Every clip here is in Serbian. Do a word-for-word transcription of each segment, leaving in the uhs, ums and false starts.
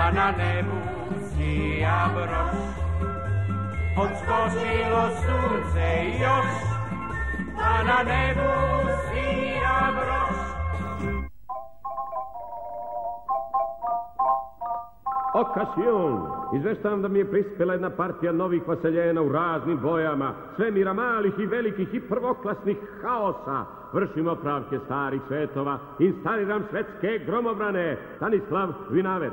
pa na nebu sija broš. Odskočilo sunce još, pa na nebu sija broš. Okasijon, izveštavam da mi je prispela jedna partija novih vaseljena u raznim bojama, svemira malih i velikih i prvoklasnih haosa. Vršimo pravke starih svetova, instaliram svetske gromobrane. Stanislav Vinaver.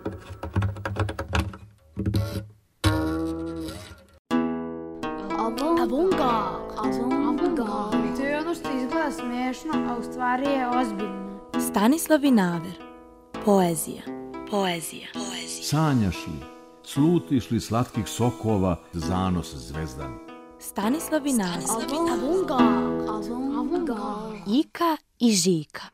Avunga, avunga. To je ono što izgleda smiješno, a u stvari je ozbiljno. Stanislav Vinaver. Poezija. Poezija. Sanjaš li, slutiš li slatkih sokova zanos zvezdan? Stanislav Vinaver. Avunga, avunga. Ika i Žika.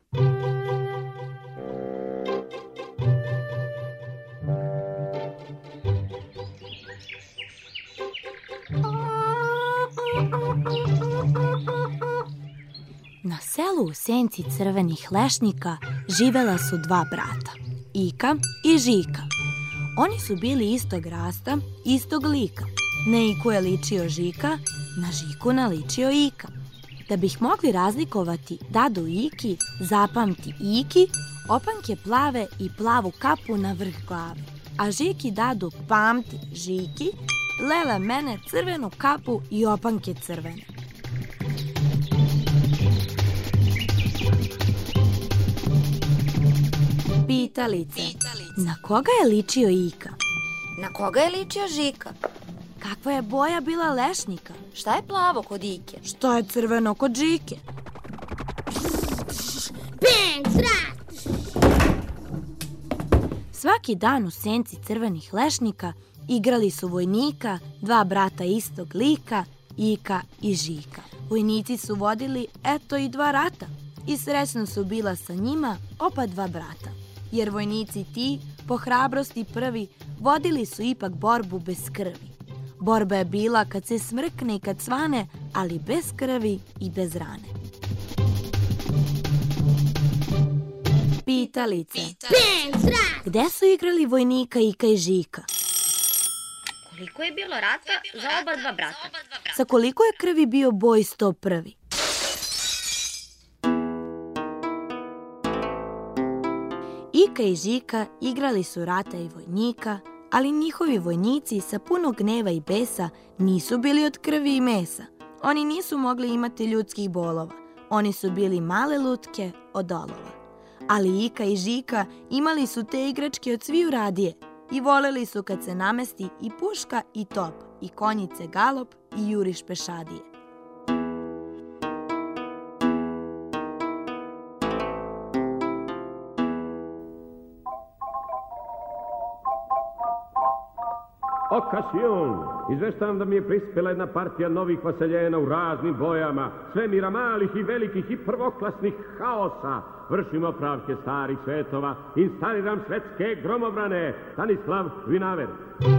Na selu u senci crvenih lešnika živela su dva brata, Ika i Žika. Oni su bili istog rasta, istog lika. Na Iku je ličio Žika, na Žiku naličio Ika. Da bi ih mogli razlikovati, dadu Iki, zapamti Iki, opanke plave i plavu kapu na vrh glave. A Žiki dadu pamti Žiki, lele mene crvenu kapu i opanke crvene. Pitalice. Na koga je ličio Ika? Na koga je ličio Žika? Kakva je boja bila lešnika? Šta je plavo kod Ike? Šta je crveno kod Žike? Svaki dan u senci crvenih lešnika igrali su vojnika, dva brata istog lika, Ika i Žika. Vojnici su vodili eto i dva rata i srećno su bila sa njima oba dva brata. Jer vojnici ti, po hrabrosti prvi, vodili su ipak borbu bez krvi. Borba je bila kad se smrkne i kad svane, ali bez krvi i bez rane. Pitalice. Gde su igrali vojnika Ika i Žika? Koliko je bilo rata za oba dva brata? Sa koliko je krvi bio boj sto prvi? Ika i Žika igrali su rata i vojnika, ali njihovi vojnici sa puno gneva i besa nisu bili od krvi i mesa. Oni nisu mogli imati ljudskih bolova. Oni su bili male lutke od olova. Ali Ika i Žika imali su te igračke od sviju radije i voleli su kad se namesti i puška i top, i konjice galop i juriš pešadije. Okasijon, izveštavam da mi je prispela jedna partija novih vaseljena u raznim bojama, svemira malih i velikih i prvoklasnih haosa. Vršimo pravke starih svetova, instaliram svetske gromobrane. Stanislav Vinaver.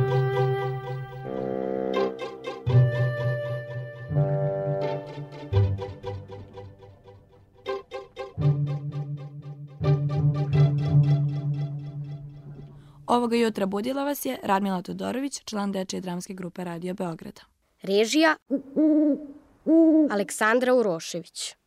Ovoga jutra budila vas je Radmila Todorović, član dečije dramske grupe Radio Beograda. Režija Aleksandra Urošević.